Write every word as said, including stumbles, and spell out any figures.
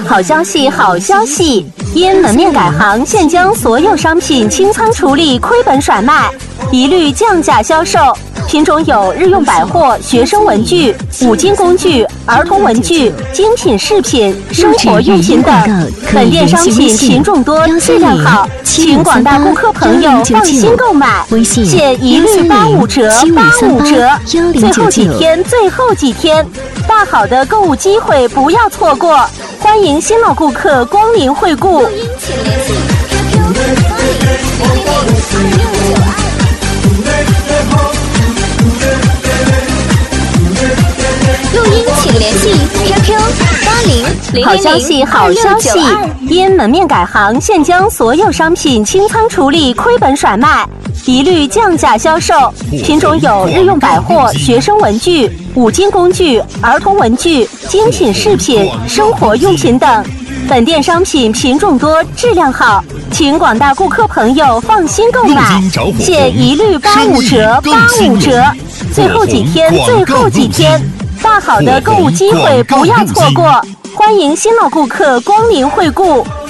好消息，好消息！因门面改行，现将所有商品清仓处理，亏本甩卖，一律降价销售。品种有日用百货、学生文具、五金工具、儿童文具、精品饰品、生活用品等。本店商品品种多，质量好，请广大顾客朋友放心购买，现一律八五折，八五折。最后几天，最后几天，大好的购物机会不要错过，欢迎新老顾客光临惠顾。 录音请联系 Q Q 八零零零好消息，好消息！因门面改行，现将所有商品清仓处理，亏本甩卖，一律降价销售。品种有日用百货、学生文具、五金工具、儿童文具、精品饰品、生活用品等。本店商品品种多，质量好，请广大顾客朋友放心购买，现一律八五折，八五折。最后几天，最后几天。大好的购物机会不要错过，欢迎新老顾客光临惠顾。